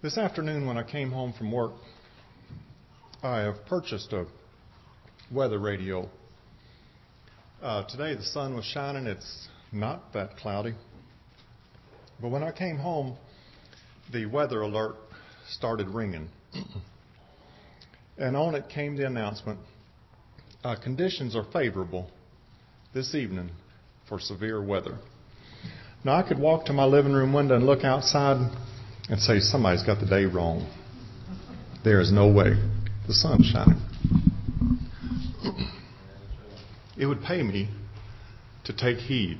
This afternoon when I came home from work, I have purchased a weather radio. Today the sun was shining. It's not that cloudy. But when I came home, the weather alert started ringing. And on it came the announcement, conditions are favorable this evening for severe weather. Now I could walk to my living room window and look outside and say, somebody's got the day wrong. There is no way. The sun's shining. It would pay me to take heed.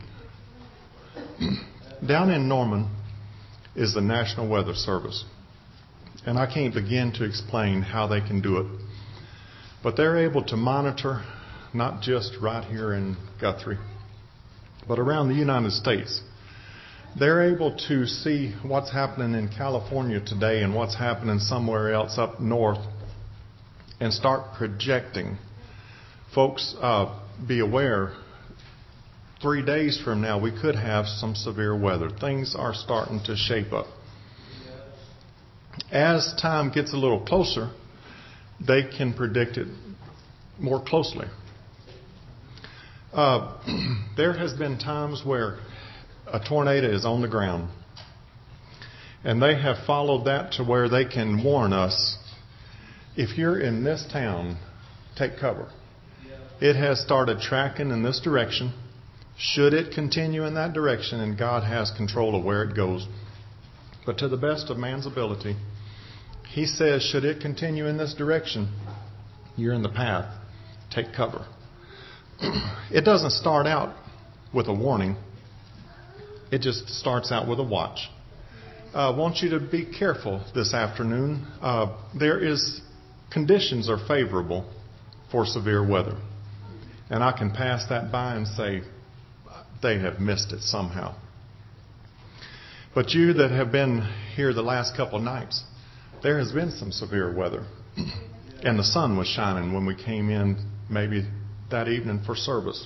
Down in Norman is the National Weather Service. And I can't begin to explain how they can do it. But they're able to monitor, not just right here in Guthrie, but around the United States. They're able to see what's happening in California today and what's happening somewhere else up north and start projecting. Folks, be aware, 3 days from now we could have some severe weather. Things are starting to shape up. As time gets a little closer, they can predict it more closely. There has been times where a tornado is on the ground, and they have followed that to where they can warn us, if you're in this town, take cover. It has started tracking in this direction. Should it continue in that direction, and God has control of where it goes. But to the best of man's ability, He says, should it continue in this direction, you're in the path, take cover. It doesn't start out with a warning. It just starts out with a watch. I want you to be careful this afternoon. Conditions are favorable for severe weather. And I can pass that by and say, they have missed it somehow. But you that have been here the last couple of nights, there has been some severe weather. And the sun was shining when we came in maybe that evening for service.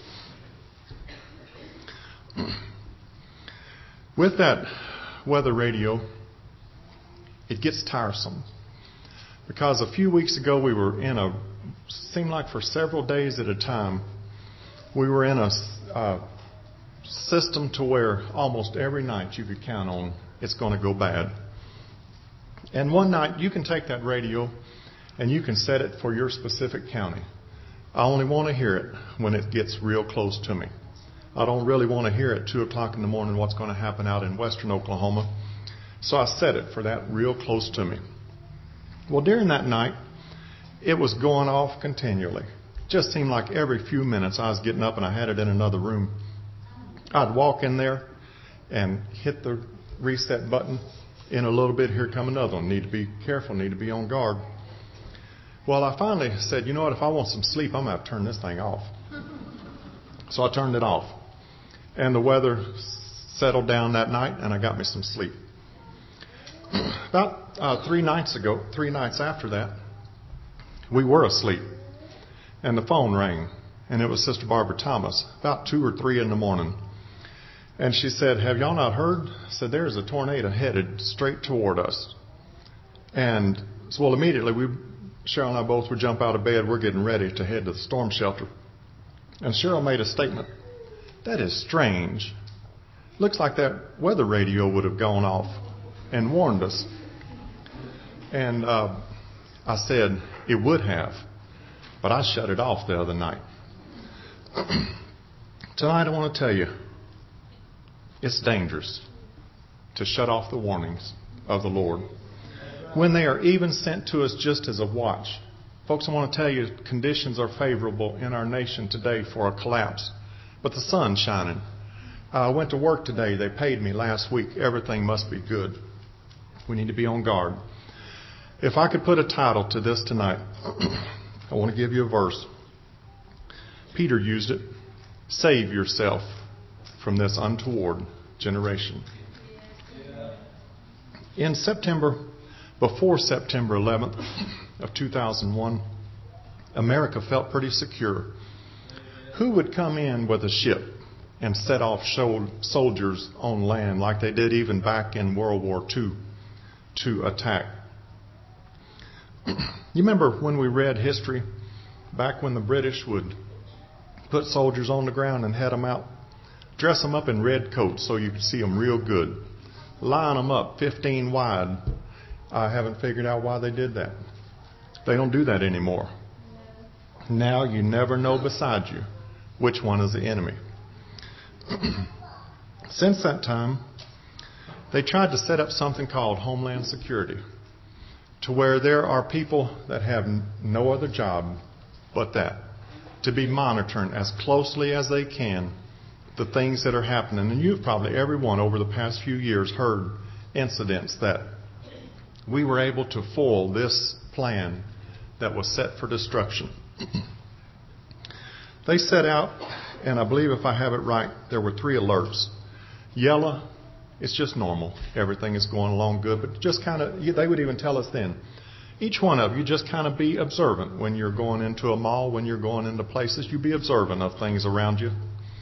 With that weather radio, it gets tiresome. Because a few weeks ago we were seemed like for several days at a time, we were in a system to where almost every night you could count on it's going to go bad. And one night you can take that radio and you can set it for your specific county. I only want to hear it when it gets real close to me. I don't really want to hear at 2 o'clock in the morning what's going to happen out in western Oklahoma. So I set it for that real close to me. Well, during that night, it was going off continually. Just seemed like every few minutes I was getting up and I had it in another room. I'd walk in there and hit the reset button. In a little bit, here come another one. Need to be careful, need to be on guard. Well, I finally said, you know what, if I want some sleep, I'm going to have to turn this thing off. So I turned it off. And the weather settled down that night, and I got me some sleep. About 3 nights after that, we were asleep. And the phone rang, and it was Sister Barbara Thomas, about 2 or 3 in the morning. And she said, have y'all not heard? I said, there's a tornado headed straight toward us. And so, well, immediately, Cheryl and I both would jump out of bed. We're getting ready to head to the storm shelter. And Cheryl made a statement. That is strange. Looks like that weather radio would have gone off and warned us. And I said, it would have. But I shut it off the other night. Tonight I want to tell you, it's dangerous to shut off the warnings of the Lord when they are even sent to us just as a watch. Folks, I want to tell you, conditions are favorable in our nation today for a collapse. But the sun's shining. I went to work today. They paid me last week. Everything must be good. We need to be on guard. If I could put a title to this tonight, I want to give you a verse. Peter used it. Save yourself from this untoward generation. In September, before September 11th of 2001, America felt pretty secure. Who would come in with a ship and set off soldiers on land like they did even back in World War II? to attack. You remember when we read history, back when the British would put soldiers on the ground and head them out, dress them up in red coats so you could see them real good, line them up 15 wide. I haven't figured out why they did that. They don't do that anymore. Now you never know beside you which one is the enemy. Since that time, they tried to set up something called Homeland Security, to where there are people that have no other job but that, to be monitoring as closely as they can the things that are happening. And you've probably, everyone over the past few years, heard incidents that we were able to foil this plan that was set for destruction. They set out, and I believe if I have it right, there were 3 alerts. Yellow, it's just normal. Everything is going along good, but just kind of, they would even tell us then, each one of you just kind of be observant when you're going into a mall, when you're going into places, you be observant of things around you.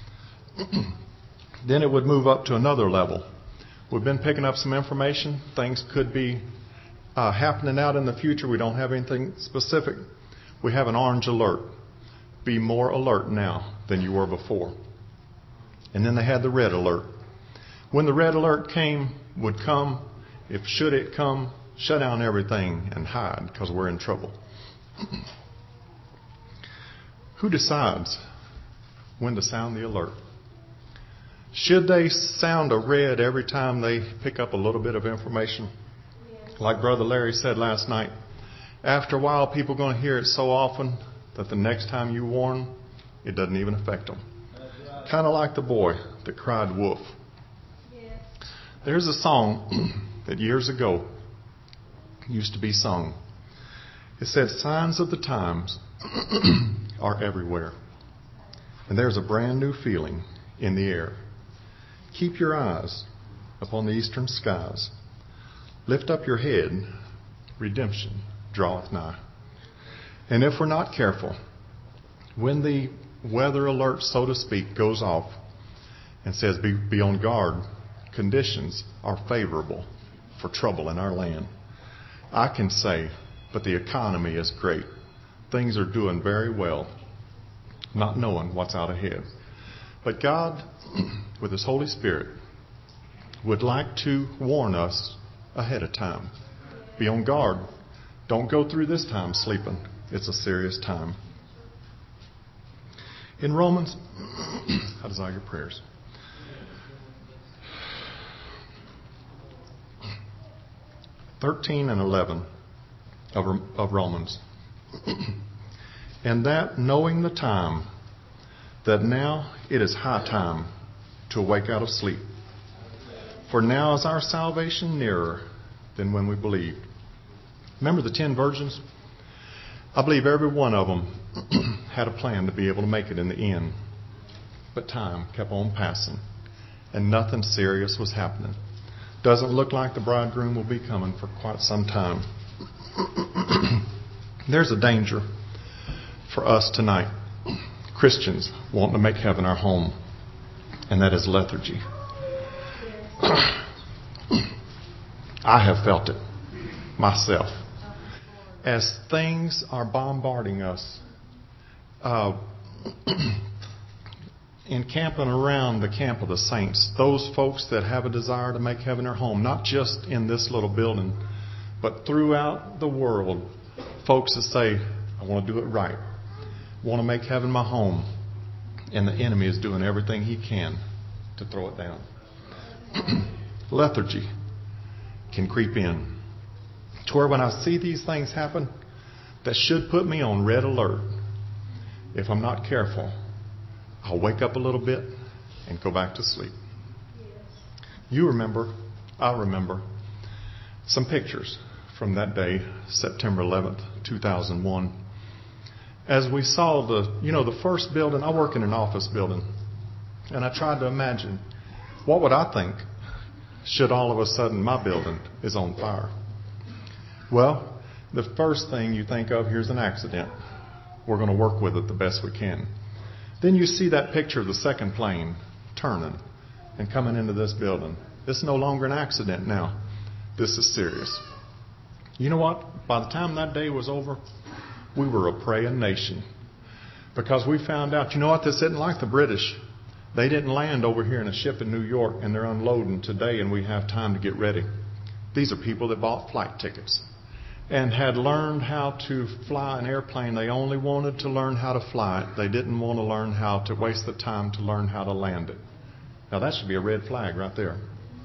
Then it would move up to another level. We've been picking up some information. Things could be happening out in the future. We don't have anything specific. We have an orange alert. Be more alert now than you were before. And then they had the red alert. When the red alert would come, should it come, shut down everything and hide because we're in trouble. Who decides when to sound the alert? Should they sound a red every time they pick up a little bit of information? Like Brother Larry said last night, after a while people are going to hear it so often that the next time you warn, it doesn't even affect them. Right. Kind of like the boy that cried wolf. Yes. There's a song that years ago used to be sung. It said, signs of the times are everywhere. And there's a brand new feeling in the air. Keep your eyes upon the eastern skies. Lift up your head. Redemption draweth nigh. And if we're not careful, when the weather alert, so to speak, goes off and says be on guard, conditions are favorable for trouble in our land. I can say, but the economy is great. Things are doing very well, not knowing what's out ahead. But God, with His Holy Spirit, would like to warn us ahead of time. Be on guard. Don't go through this time sleeping. It's a serious time. In Romans, I desire your prayers. (13 and 11) of Romans. And that knowing the time, that now it is high time to awake out of sleep. For now is our salvation nearer than when we believed. Remember the 10 virgins? I believe every one of them had a plan to be able to make it in the end. But time kept on passing, and nothing serious was happening. Doesn't look like the bridegroom will be coming for quite some time. There's a danger for us tonight, Christians wanting to make heaven our home, and that is lethargy. I have felt it myself. As things are bombarding us, encamping around the camp of the saints, those folks that have a desire to make heaven their home, not just in this little building, but throughout the world, folks that say, I want to do it right, want to make heaven my home, and the enemy is doing everything he can to throw it down. Lethargy can creep in to where when I see these things happen, that should put me on red alert. If I'm not careful, I'll wake up a little bit and go back to sleep. You remember, I remember some pictures from that day, September 11th, 2001. As we saw the first building, I work in an office building, and I tried to imagine, what would I think should all of a sudden my building is on fire? Well, the first thing you think of, here's an accident. We're going to work with it the best we can. Then you see that picture of the second plane turning and coming into this building. It's no longer an accident now. This is serious. You know what? By the time that day was over, we were a praying nation. Because we found out, you know what? This isn't like the British. They didn't land over here in a ship in New York and they're unloading today and we have time to get ready. These are people that bought flight tickets and had learned how to fly an airplane. They only wanted to learn how to fly it. They didn't want to learn how to waste the time to learn how to land it. Now that should be a red flag right there.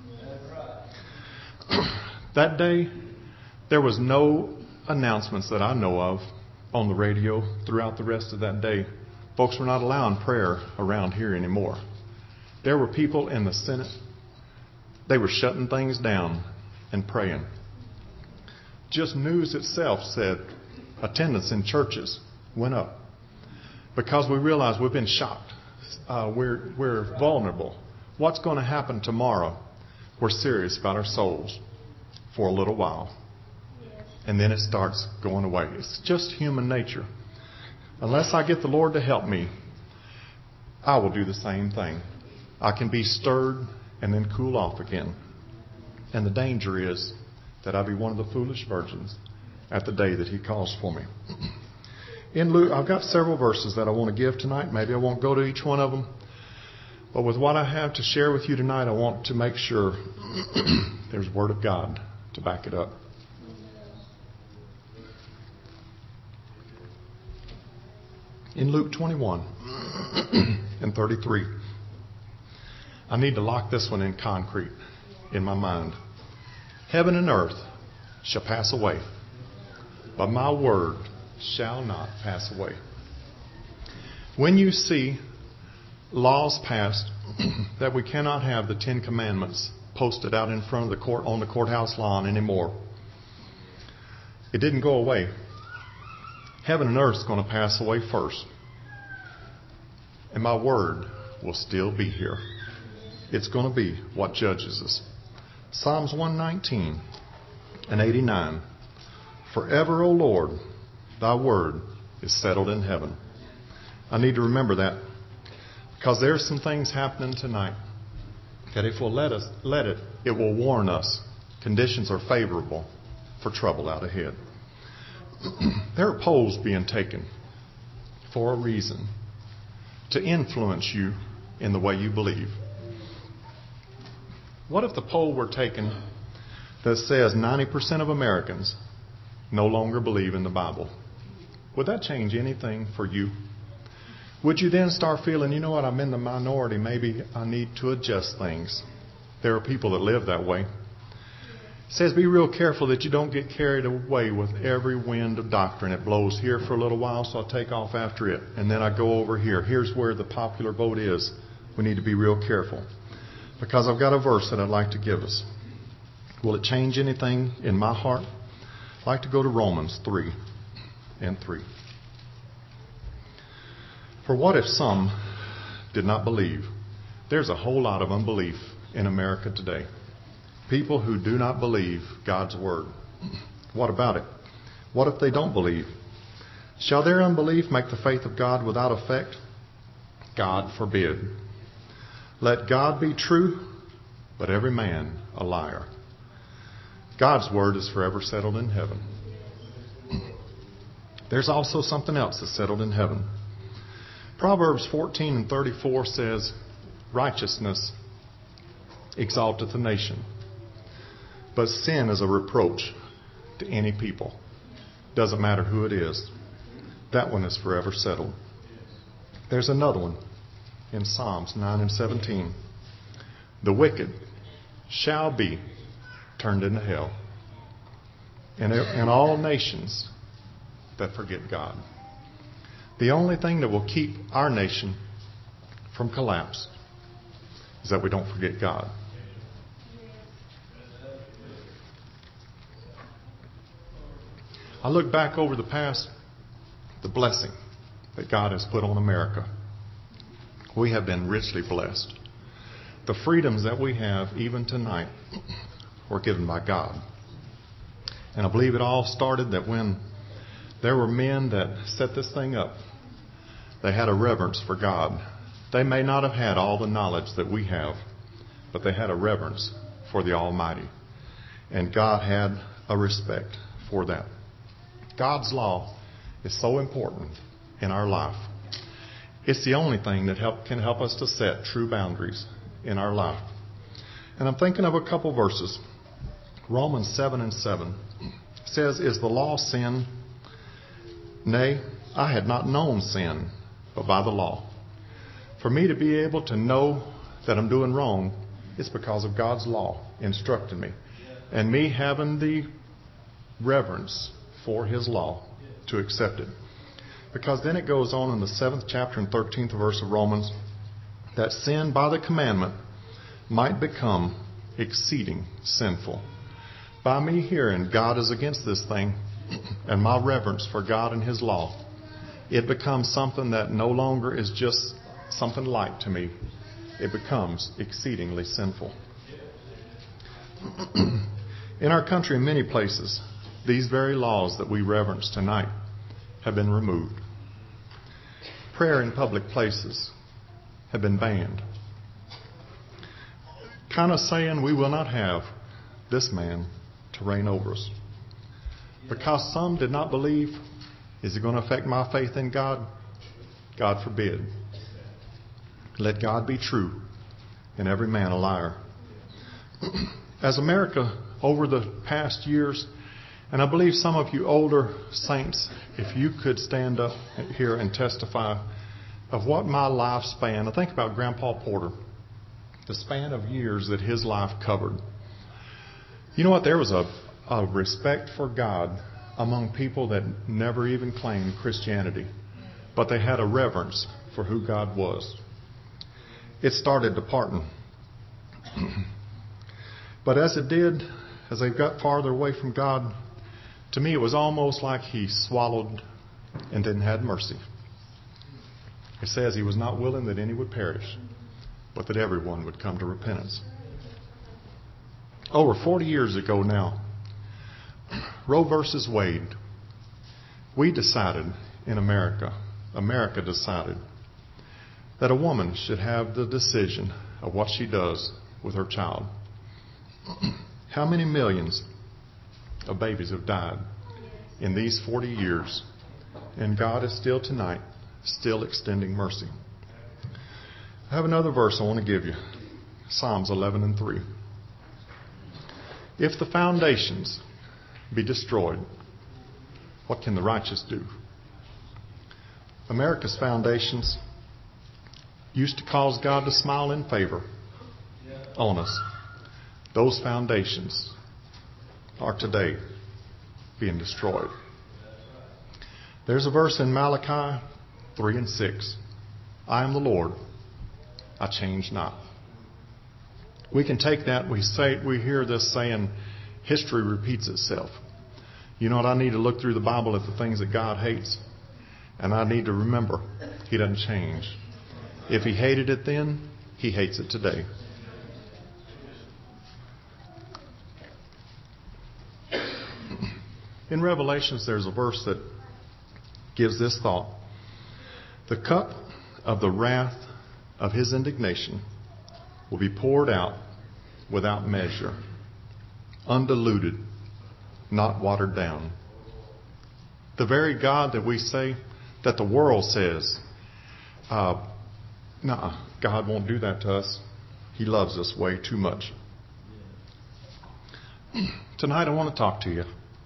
That day, there was no announcements that I know of on the radio throughout the rest of that day. Folks were not allowing prayer around here anymore. There were people in the Senate. They were shutting things down and praying. Just news itself said attendance in churches went up because we realized we've been shocked. We're vulnerable. What's going to happen tomorrow? We're serious about our souls for a little while. And then it starts going away. It's just human nature. Unless I get the Lord to help me, I will do the same thing. I can be stirred and then cool off again. And the danger is that I be one of the foolish virgins at the day that He calls for me. In Luke, I've got several verses that I want to give tonight. Maybe I won't go to each one of them. But with what I have to share with you tonight, I want to make sure there's Word of God to back it up. In Luke 21 and 33, I need to lock this one in concrete in my mind. Heaven and earth shall pass away, but my word shall not pass away. When you see laws passed that we cannot have the 10 Commandments posted out in front of the court on the courthouse lawn anymore, it didn't go away. Heaven and earth is going to pass away first. And my word will still be here. It's going to be what judges us. Psalms 119 and 89. Forever, O Lord, thy word is settled in heaven. I need to remember that because there's some things happening tonight that if we'll let it, it will warn us. Conditions are favorable for trouble out ahead. There are polls being taken for a reason, to influence you in the way you believe. What if the poll were taken that says 90% of Americans no longer believe in the Bible? Would that change anything for you? Would you then start feeling, you know what, I'm in the minority, maybe I need to adjust things? There are people that live that way. It says be real careful that you don't get carried away with every wind of doctrine. It blows here for a little while, so I'll take off after it. And then I go over here. Here's where the popular vote is. We need to be real careful. Because I've got a verse that I'd like to give us. Will it change anything in my heart? I'd like to go to Romans 3 and 3. For what if some did not believe? There's a whole lot of unbelief in America today. People who do not believe God's word. What about it? What if they don't believe? Shall their unbelief make the faith of God without effect? God forbid. Let God be true, but every man a liar. God's word is forever settled in heaven. There's also something else that's settled in heaven. Proverbs 14 and 34 says, righteousness exalteth a nation, but sin is a reproach to any people. Doesn't matter who it is. That one is forever settled. There's another one in Psalms 9 and 17. The wicked shall be turned into hell, and all nations that forget God. The only thing that will keep our nation from collapse is that we don't forget God. I look back over the past, the blessing that God has put on America. We have been richly blessed. The freedoms that we have even tonight were given by God. And I believe it all started that when there were men that set this thing up, they had a reverence for God. They may not have had all the knowledge that we have, but they had a reverence for the Almighty. And God had a respect for that. God's law is so important in our life. It's the only thing that can help us to set true boundaries in our life. And I'm thinking of a couple verses. Romans 7:7 says, "Is the law sin? Nay, I had not known sin, but by the law." For me to be able to know that I'm doing wrong, it's because of God's law instructing me. And me having the reverence for His law to accept it. Because then it goes on in the 7th chapter and 13th verse of Romans, that sin by the commandment might become exceeding sinful. By me hearing God is against this thing, and my reverence for God and His law, it becomes something that no longer is just something light to me. It becomes exceedingly sinful. In our country, in many places, these very laws that we reverence tonight have been removed. Prayer in public places have been banned. Kind of saying we will not have this man to reign over us. Because some did not believe, is it going to affect my faith in God? God forbid. Let God be true and every man a liar. As America, over the past years, and I believe some of you older saints, if you could stand up here and testify of what my lifespan, I think about Grandpa Porter, the span of years that his life covered. You know what? There was a respect for God among people that never even claimed Christianity, but they had a reverence for who God was. It started departing. But as it did, as they got farther away from God, to me it was almost like He swallowed and then had mercy. It says He was not willing that any would perish, but that everyone would come to repentance. Over 40 years ago now, Roe versus Wade, we decided in America decided that a woman should have the decision of what she does with her child. How many millions of babies have died in these 40 years? And God is still tonight, still extending mercy. I have another verse I want to give you. Psalms 11:3. If the foundations be destroyed, what can the righteous do? America's foundations used to cause God to smile in favor on us. Those foundations are today being destroyed. There's a verse in Malachi 3:6. I am the Lord, I change not. We can take that, we hear this saying, history repeats itself. You know what? I need to look through the Bible at the things that God hates, and I need to remember He doesn't change. If He hated it then, He hates it today. In Revelations, there's a verse that gives this thought. The cup of the wrath of His indignation will be poured out without measure, undiluted, not watered down. The very God that we say, that the world says, God won't do that to us. He loves us way too much. Tonight I want to talk to you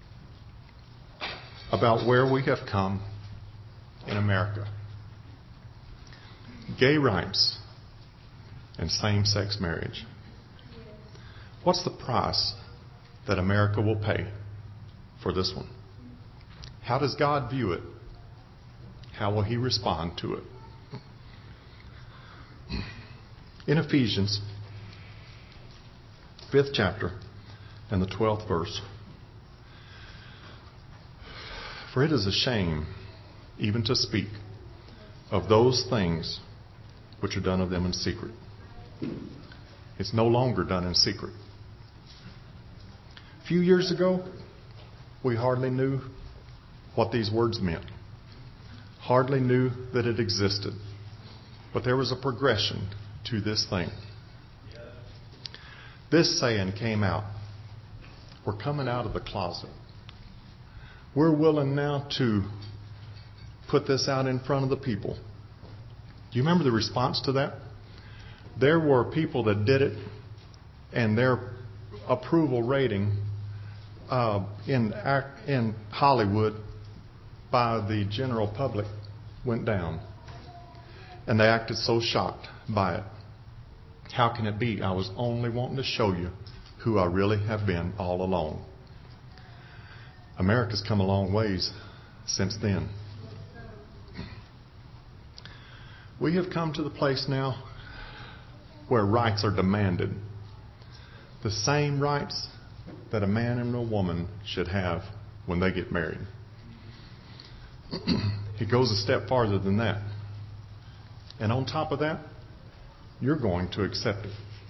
about where we have come in America. Gay rights and same-sex marriage. What's the price that America will pay for this one? How does God view it? How will He respond to it? In Ephesians, 5th chapter and the 12th verse. For it is a shame even to speak of those things which are done of them in secret. It's no longer done in secret. A few years ago, we hardly knew what these words meant. Hardly knew that it existed. But there was a progression to this thing. This saying came out We're coming out of the closet. We're willing now to put this out in front of the people. Do you remember the response to that? There were people that did it, and their approval rating in Hollywood by the general public went down. And they acted so shocked by it. How can it be? I was only wanting to show you who I really have been all along. America's come a long ways since then. We have come to the place now where rights are demanded. The same rights that a man and a woman should have when they get married. It goes a step farther than that. And on top of that, you're going to accept it.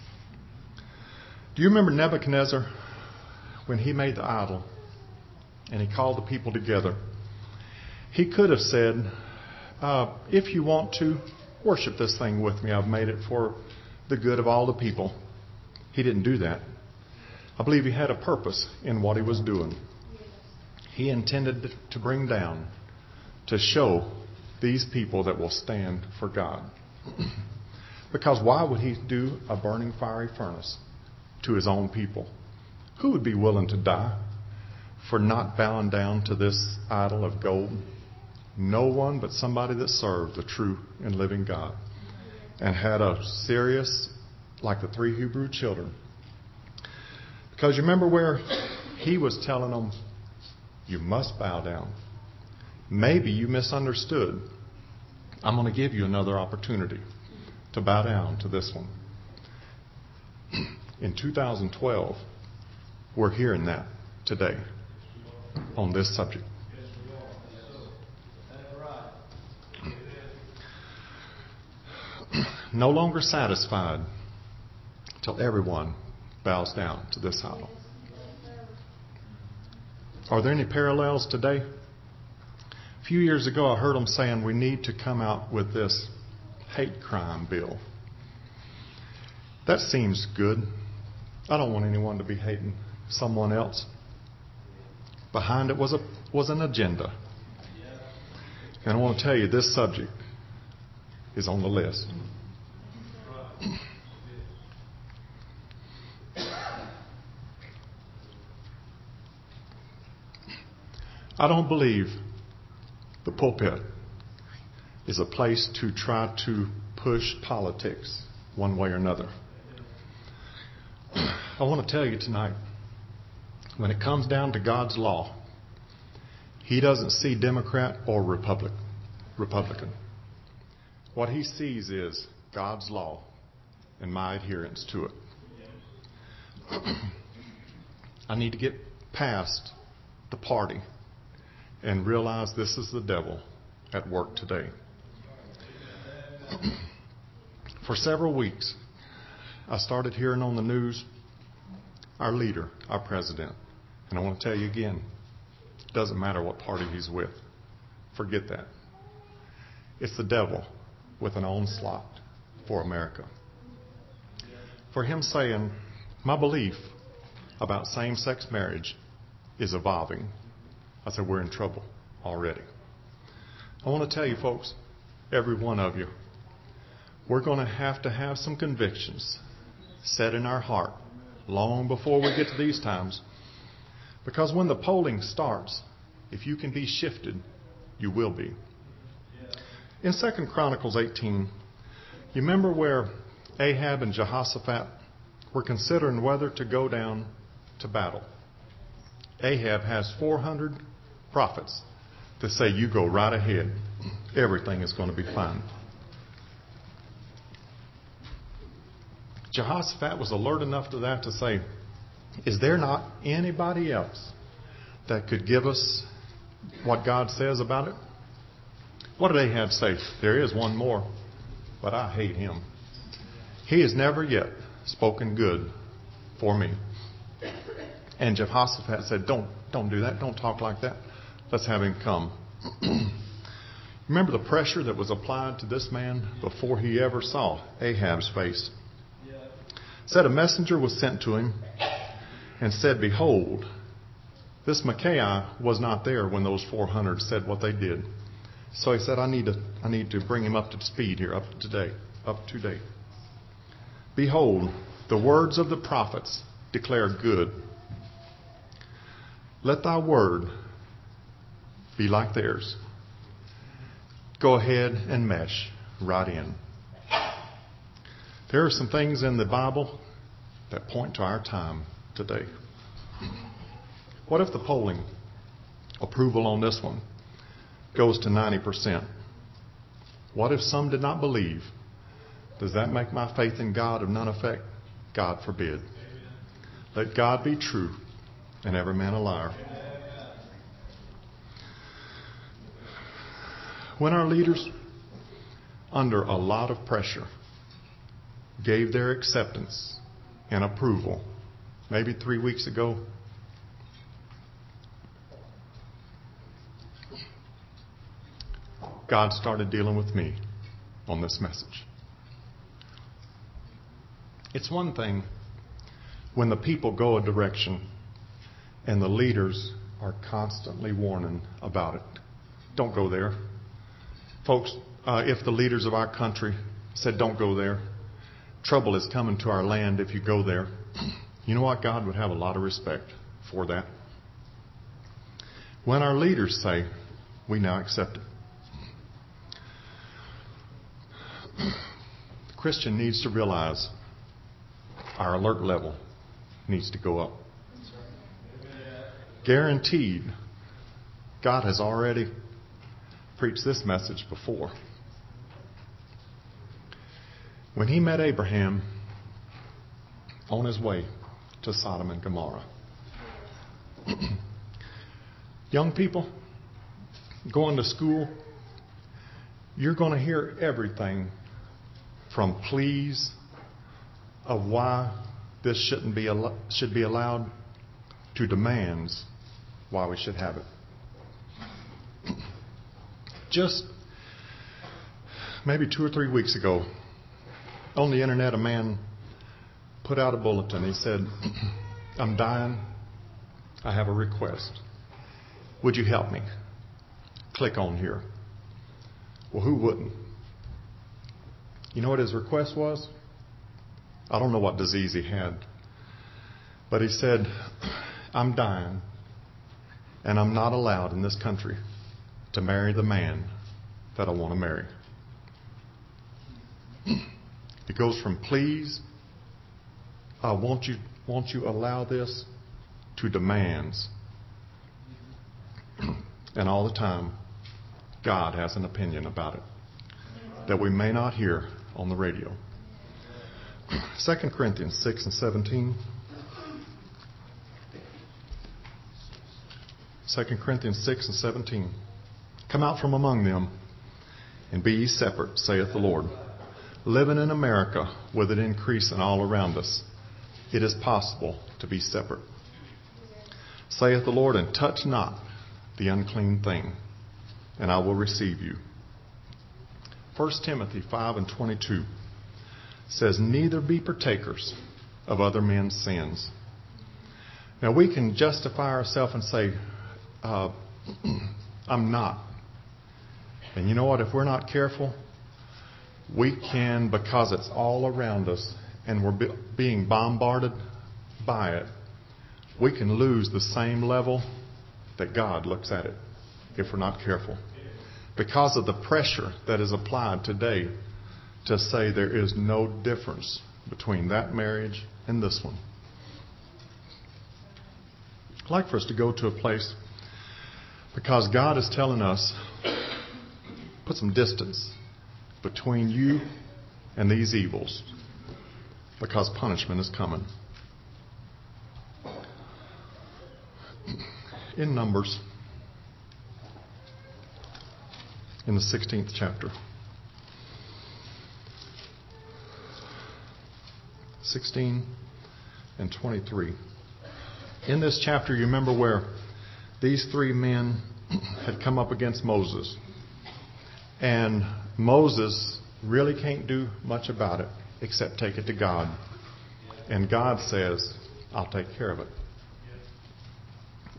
Do you remember Nebuchadnezzar when he made the idol and he called the people together? He could have said, if you want to, worship this thing with me. I've made it for the good of all the people. He didn't do that. I believe he had a purpose in what he was doing. He intended to bring down, to show these people that will stand for God. Because why would he do a burning fiery furnace to his own people? Who would be willing to die for not bowing down to this idol of gold? No one but somebody that served the true and living God and had a serious, like the 3 Hebrew children. Because you remember where he was telling them, you must bow down. Maybe you misunderstood. I'm going to give you another opportunity to bow down to this one. In 2012, we're hearing that today on this subject. No longer satisfied till everyone bows down to this idol. Are there any parallels today? A few years ago, I heard them saying we need to come out with this hate crime bill. That seems good. I don't want anyone to be hating someone else. Behind it was an agenda. And I want to tell you, this subject is on the list. I don't believe the pulpit is a place to try to push politics one way or another. I want to tell you tonight, when it comes down to God's law, He doesn't see Democrat or Republican. What He sees is God's law and my adherence to it. I need to get past the party and realize this is the devil at work today. For several weeks, I started hearing on the news our leader, our president. And I want to tell you again, it doesn't matter what party he's with. Forget that. It's the devil with an onslaught for America. For him saying, my belief about same-sex marriage is evolving. I said, we're in trouble already. I want to tell you folks, every one of you, we're going to have some convictions set in our heart long before we get to these times. Because when the polling starts, if you can be shifted, you will be. In 2 Chronicles 18, you remember where Ahab and Jehoshaphat were considering whether to go down to battle. Ahab has 400 prophets that say, you go right ahead. Everything is going to be fine. Jehoshaphat was alert enough to that to say, is there not anybody else that could give us what God says about it? What did Ahab say? There is one more, but I hate him. He has never yet spoken good for me. And Jehoshaphat said, don't do that. Don't talk like that. Let's have him come. Remember the pressure that was applied to this man before he ever saw Ahab's face. Said a messenger was sent to him, and said, Behold, this Micaiah was not there when those 400 said what they did. So he said, I need to bring him up to speed here, up to date. Behold, the words of the prophets declare good. Let thy word be like theirs. Go ahead and mesh right in. There are some things in the Bible that point to our time today. What if the polling approval on this one goes to 90%? What if some did not believe? Does that make my faith in God of none effect? God forbid. Let God be true and every man a liar. When our leaders, under a lot of pressure, gave their acceptance and approval, maybe 3 weeks ago, God started dealing with me on this message. It's one thing when the people go a direction and the leaders are constantly warning about it. Don't go there. Folks, if the leaders of our country said, don't go there, trouble is coming to our land if you go there, you know what? God would have a lot of respect for that. When our leaders say, we now accept it. The Christian needs to realize our alert level needs to go up. Guaranteed, God has already preached this message before. When he met Abraham on his way to Sodom and Gomorrah. Young people, going to school, you're going to hear everything from pleas of why this should be allowed to demands why we should have it. Just maybe 2 or 3 weeks ago, on the internet, a man put out a bulletin. He said, I'm dying. I have a request. Would you help me? Click on here. Well, who wouldn't? You know what his request was? I don't know what disease he had. But he said, I'm dying, and I'm not allowed in this country to marry the man that I want to marry. It goes from please, won't you allow this, to demands. And all the time, God has an opinion about it that we may not hear on the radio. 2 Corinthians 6 and 17. 2 Corinthians 6 and 17. Come out from among them and be ye separate, saith the Lord. Living in America with an increase in all around us, it is possible to be separate. Saith the Lord, and touch not the unclean thing, and I will receive you. 1 Timothy 5 and 22 says, neither be partakers of other men's sins. Now we can justify ourselves and say, I'm not. And you know what? If we're not careful, we can, because it's all around us and we're being bombarded by it, we can lose the same level that God looks at it if we're not careful. Because of the pressure that is applied today to say there is no difference between that marriage and this one. I'd like for us to go to a place because God is telling us, put some distance between you and these evils because punishment is coming. In Numbers, in the 16th chapter, 16 and 23. In this chapter, you remember where these 3 men had come up against Moses. And Moses really can't do much about it except take it to God. And God says, I'll take care of it.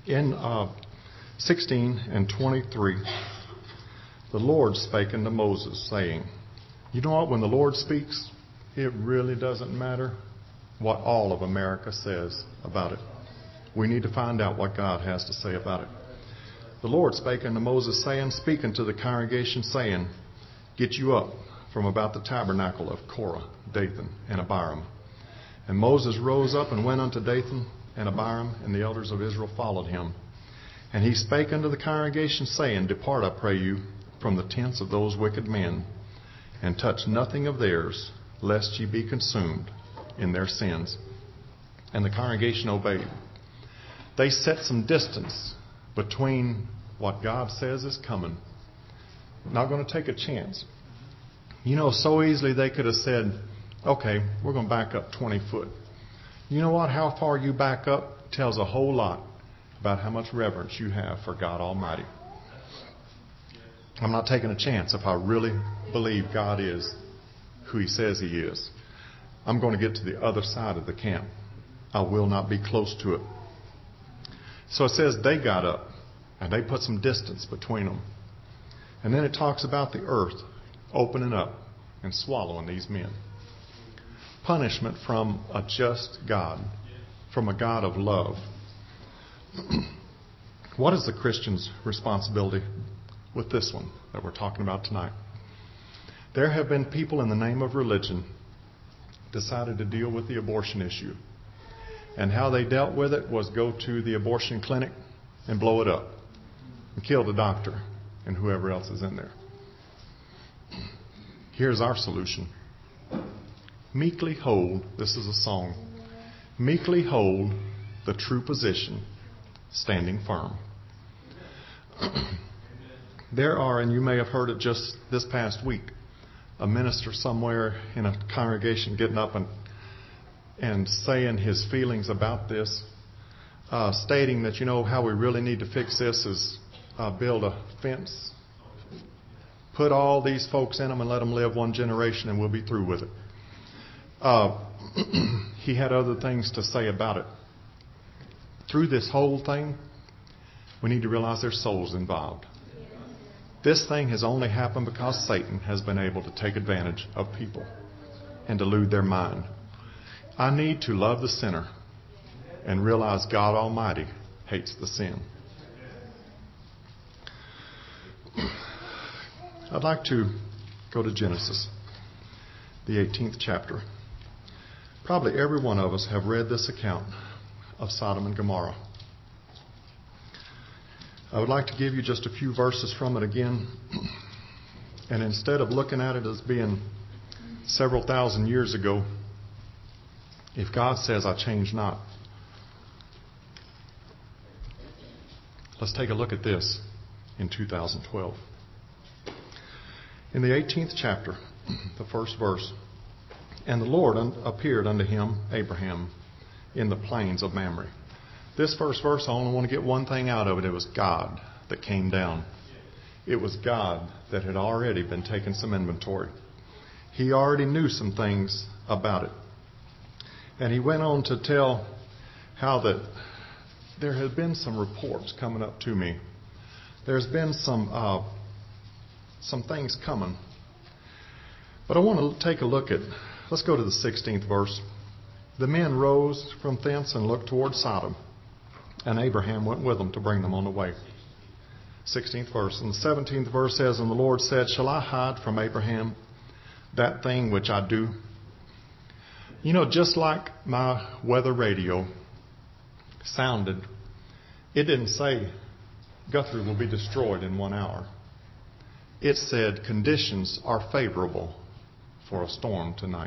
In 16 and 23, the Lord spake unto Moses, saying, you know what? When the Lord speaks, it really doesn't matter what all of America says about it. We need to find out what God has to say about it. The Lord spake unto Moses, saying, speak unto the congregation, saying, get you up from about the tabernacle of Korah, Dathan, and Abiram. And Moses rose up and went unto Dathan and Abiram, and the elders of Israel followed him. And he spake unto the congregation, saying, depart, I pray you, from the tents of those wicked men, and touch nothing of theirs, lest ye be consumed in their sins. And the congregation obeyed. They set some distance between what God says is coming. Not going to take a chance. You know, so easily they could have said, okay, we're going to back up 20 foot. You know what? How far you back up tells a whole lot about how much reverence you have for God Almighty. I'm not taking a chance if I really believe God is who He says He is. I'm going to get to the other side of the camp. I will not be close to it. So it says they got up and they put some distance between them. And then it talks about the earth opening up and swallowing these men. Punishment from a just God, from a God of love. What is the Christian's responsibility with this one that we're talking about tonight? There have been people in the name of religion decided to deal with the abortion issue. And how they dealt with it was go to the abortion clinic and blow it up and kill the doctor and whoever else is in there. Here's our solution. Meekly hold, this is a song, meekly hold the true position, standing firm. There are, and you may have heard it just this past week, a minister somewhere in a congregation getting up and saying his feelings about this, stating that, you know, how we really need to fix this is build a fence, put all these folks in them and let them live one generation and we'll be through with it. He had other things to say about it. Through this whole thing, we need to realize there's souls involved. This thing has only happened because Satan has been able to take advantage of people and delude their mind. I need to love the sinner and realize God Almighty hates the sin. I'd like to go to Genesis, the 18th chapter. Probably every one of us have read this account of Sodom and Gomorrah. I would like to give you just a few verses from it again. And instead of looking at it as being several thousand years ago, if God says, I change not. Let's take a look at this in 2012. In the 18th chapter, the first verse, and the Lord appeared unto him, Abraham, in the plains of Mamre. This first verse, I only want to get one thing out of it. It was God that came down. It was God that had already been taking some inventory. He already knew some things about it. And he went on to tell how that there had been some reports coming up to me. There's been some things coming. But I want to take a look at, let's go to the 16th verse. The men rose from thence and looked toward Sodom, and Abraham went with them to bring them on the way. 16th verse. And the 17th verse says, and the Lord said, shall I hide from Abraham that thing which I do? You know, just like my weather radio sounded, it didn't say Guthrie will be destroyed in 1 hour. It said conditions are favorable for a storm tonight.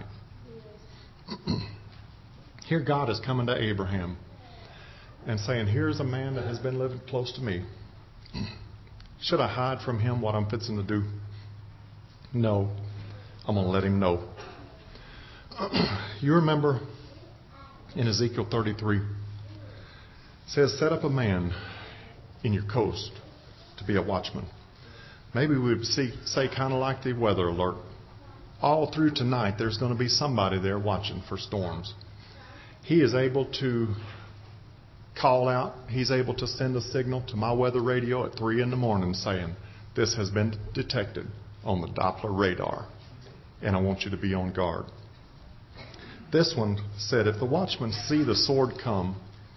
Here God is coming to Abraham and saying, here's a man that has been living close to me. Should I hide from him what I'm fixing to do? No. I'm going to let him know. You remember in Ezekiel 33, it says, set up a man in your coast to be a watchman. Maybe we would say kind of like the weather alert. All through tonight, there's going to be somebody there watching for storms. He is able to call out. He's able to send a signal to my weather radio at 3 in the morning saying, this has been detected on the Doppler radar, and I want you to be on guard. This one said, if the watchman see the sword come,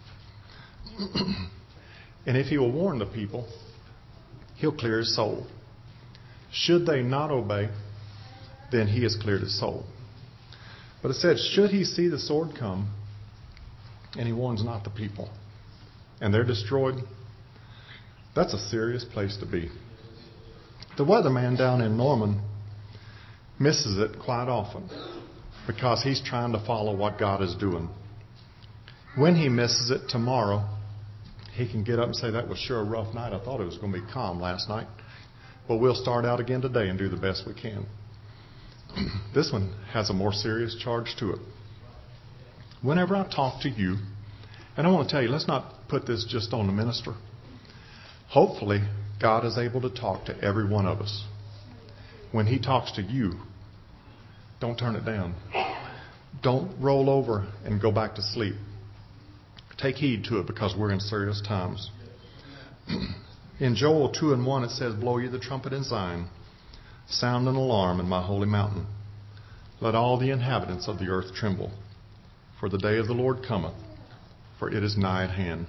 and if he will warn the people, he'll clear his soul. Should they not obey, then he has cleared his soul. But it said, should he see the sword come, and he warns not the people, and they're destroyed, that's a serious place to be. The weatherman down in Norman misses it quite often because he's trying to follow what God is doing. When he misses it tomorrow, he can get up and say, that was sure a rough night. I thought it was going to be calm last night. But we'll start out again today and do the best we can. This one has a more serious charge to it. Whenever I talk to you, and I want to tell you, let's not put this just on the minister. Hopefully, God is able to talk to every one of us. When he talks to you, don't turn it down. Don't roll over and go back to sleep. Take heed to it because we're in serious times. In Joel 2:1 it says, blow ye the trumpet in Zion, sound an alarm in my holy mountain. Let all the inhabitants of the earth tremble. For the day of the Lord cometh, for it is nigh at hand.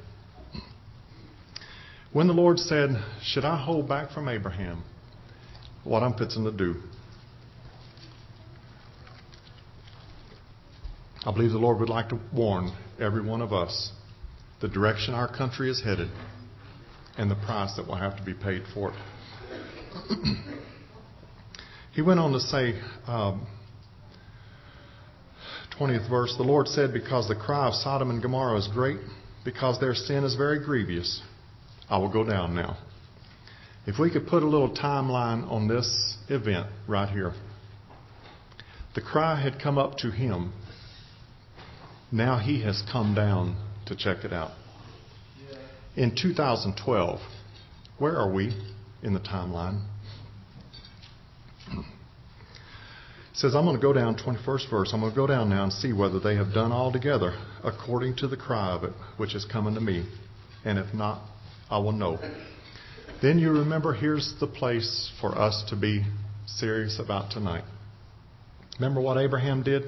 When the Lord said, should I hold back from Abraham what I'm fixing to do? I believe the Lord would like to warn every one of us the direction our country is headed and the price that will have to be paid for it. He went on to say, 20th verse, the Lord said, because the cry of Sodom and Gomorrah is great, because their sin is very grievous, I will go down now. If we could put a little timeline on this event right here. The cry had come up to him. Now he has come down to check it out. In 2012, where are we in the timeline? It says, I'm going to go down, 21st verse, I'm going to go down now and see whether they have done all together according to the cry of it, which is coming to me. And if not, I will know. Then you remember, here's the place for us to be serious about tonight. Remember what Abraham did?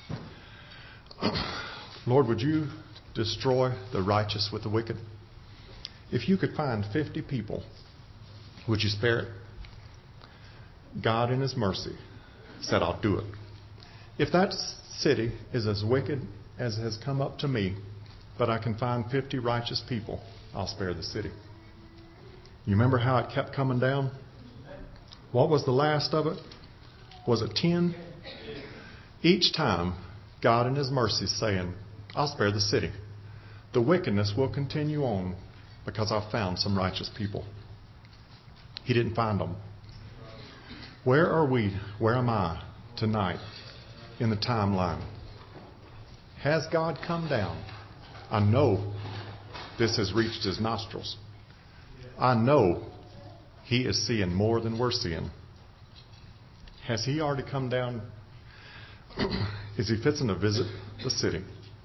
Lord, would you destroy the righteous with the wicked? If you could find 50 people, would you spare it? God in his mercy said, I'll do it. If that city is as wicked as has come up to me, but I can find 50 righteous people, I'll spare the city. You remember how it kept coming down? What was the last of it? Was it 10? Each time, God in his mercy is saying, I'll spare the city. The wickedness will continue on because I've found some righteous people. He didn't find them. Where are we? Where am I tonight in the timeline? Has God come down? I know this has reached his nostrils. I know he is seeing more than we're seeing. Has he already come down? Is he fixing to visit the city?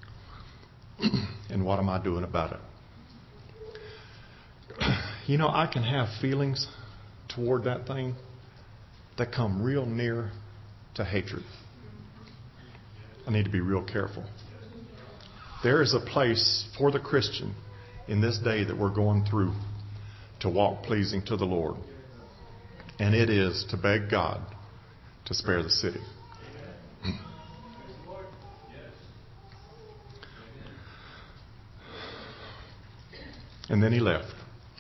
And what am I doing about it? You know, I can have feelings toward that thing that come real near to hatred. I need to be real careful. There is a place for the Christian in this day that we're going through to walk pleasing to the Lord. And it is to beg God to spare the city. And then he left.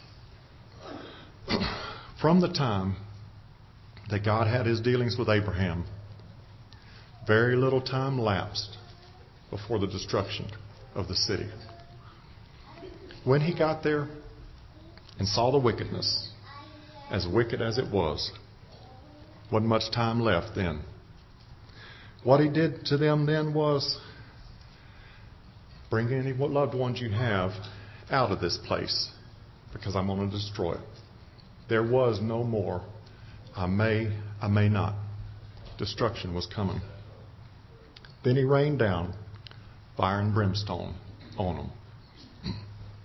From the time that God had his dealings with Abraham, very little time lapsed before the destruction of the city. When he got there and saw the wickedness, as wicked as it was, wasn't much time left then. What he did to them then was bring any loved ones you have out of this place, because I'm going to destroy it. There was no more I may not. Destruction was coming. Then he rained down fire and brimstone on them.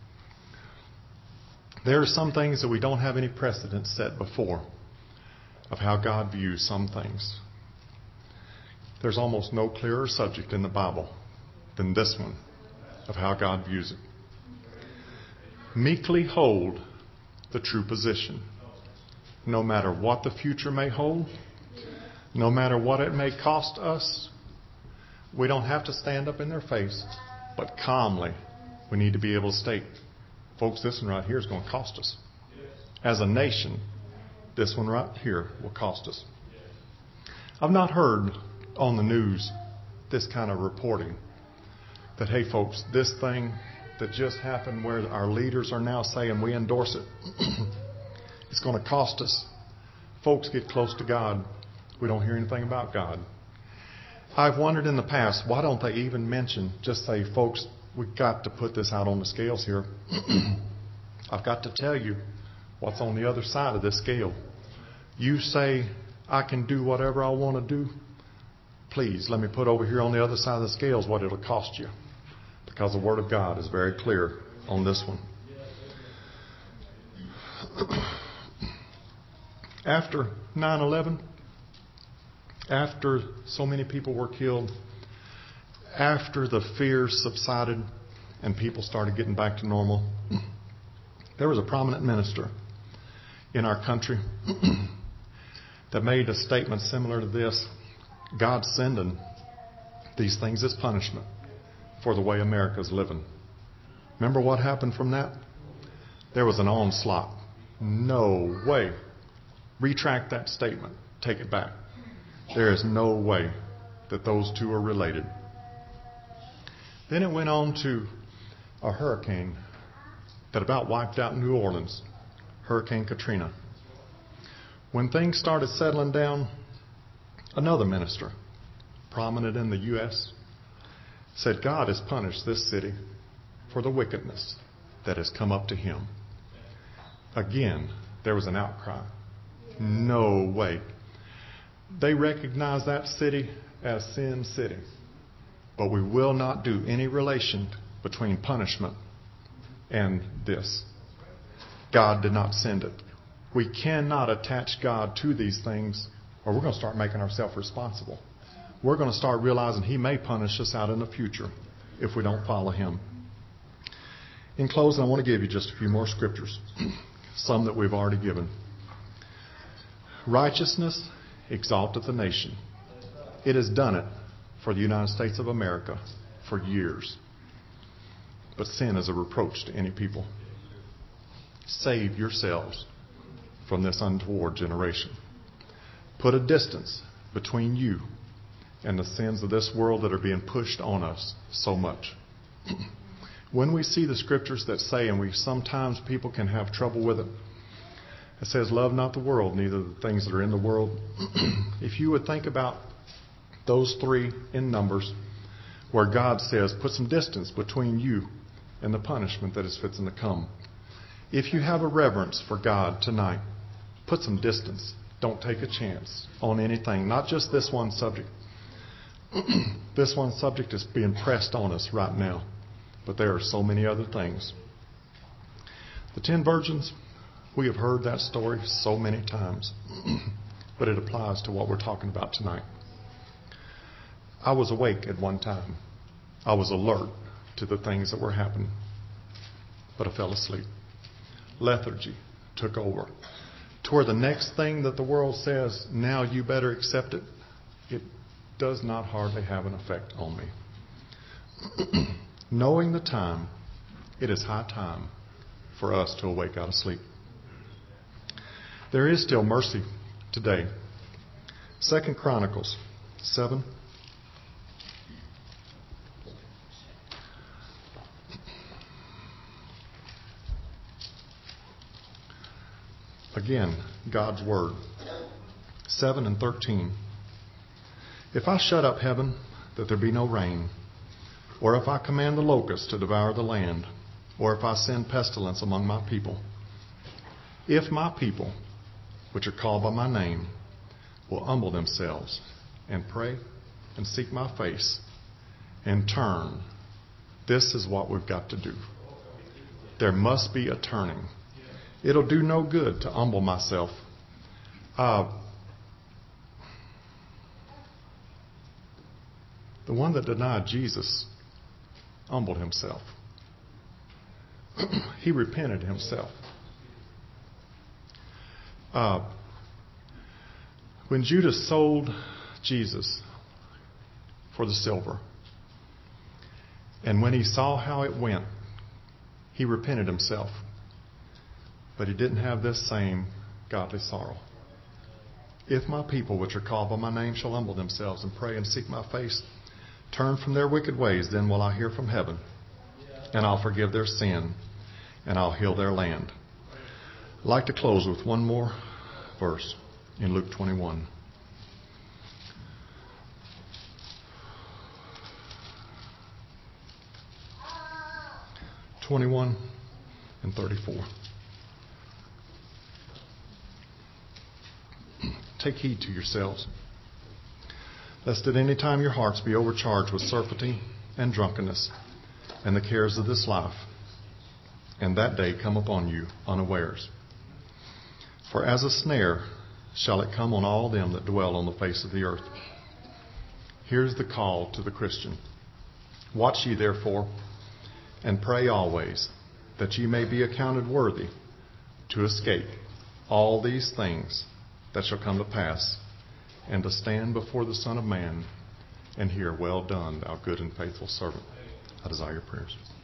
There are some things that we don't have any precedent set before of how God views some things. There's almost no clearer subject in the Bible than this one of how God views it. Meekly hold the true position. No matter what the future may hold, no matter what it may cost us, we don't have to stand up in their face, but calmly we need to be able to state, folks, this one right here is going to cost us. As a nation, this one right here will cost us. I've not heard on the news this kind of reporting that, hey folks, this thing that just happened where our leaders are now saying we endorse it, it's going to cost us. Folks get close to God. We don't hear anything about God. I've wondered in the past, why don't they even mention, just say, folks, we've got to put this out on the scales here. I've got to tell you what's on the other side of this scale. You say I can do whatever I want to do. Please, let me put over here on the other side of the scales what it'll cost you. Because the Word of God is very clear on this one. After 9/11, after so many people were killed, after the fears subsided and people started getting back to normal, there was a prominent minister in our country that made a statement similar to this. God's sending these things as punishment for the way America's living. Remember what happened from that? There was an onslaught. No way. Retract that statement. Take it back. There is no way that those two are related. Then it went on to a hurricane that about wiped out New Orleans, Hurricane Katrina. When things started settling down, another minister, prominent in the U.S., said God has punished this city for the wickedness that has come up to him. Again, there was an outcry. No way. They recognize that city as Sin City. But we will not do any relation between punishment and this. God did not send it. We cannot attach God to these things, or we're going to start making ourselves responsible. We're going to start realizing He may punish us out in the future if we don't follow Him. In closing, I want to give you just a few more scriptures, some that we've already given. Righteousness exalteth a nation. It has done it for the United States of America for years. But sin is a reproach to any people. Save yourselves from this untoward generation. Put a distance between you and the sins of this world that are being pushed on us so much. When we see the scriptures that say, and sometimes people can have trouble with it, it says, love not the world, neither the things that are in the world. If you would think about those three in Numbers, where God says, put some distance between you and the punishment that is fixing to come. If you have a reverence for God tonight, put some distance. Don't take a chance on anything, not just this one subject. This one subject is being pressed on us right now, but there are so many other things. The 10 virgins, we have heard that story so many times, but it applies to what we're talking about tonight. I was awake at one time. I was alert to the things that were happening, but I fell asleep. Lethargy took over. To where the next thing that the world says, now you better accept it, it does not hardly have an effect on me. Knowing the time, it is high time for us to awake out of sleep. There is still mercy today. 2 Chronicles 7. Again, God's Word. 7 and 13. If I shut up heaven, that there be no rain, or if I command the locusts to devour the land, or if I send pestilence among my people, if my people, which are called by my name, will humble themselves and pray and seek my face and turn, this is what we've got to do. There must be a turning. It'll do no good to humble myself. The one that denied Jesus humbled himself. He repented himself. When Judas sold Jesus for the silver, and when he saw how it went, he repented himself. But he didn't have this same godly sorrow. If my people, which are called by my name, shall humble themselves and pray and seek my face, turn from their wicked ways, then will I hear from heaven, and I'll forgive their sin, and I'll heal their land. I'd like to close with one more verse in Luke 21. and 34. Take heed to yourselves, lest at any time your hearts be overcharged with surfeiting and drunkenness and the cares of this life, and that day come upon you unawares. For as a snare shall it come on all them that dwell on the face of the earth. Here's the call to the Christian. Watch ye therefore, and pray always, that ye may be accounted worthy to escape all these things that shall come to pass, and to stand before the Son of Man and hear, well done, thou good and faithful servant. I desire your prayers.